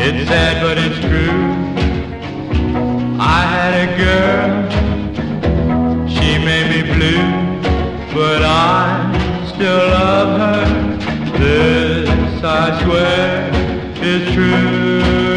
It's sad, but it's true. I had a girl, she made me blue, but I still love her. This, I swear, is true.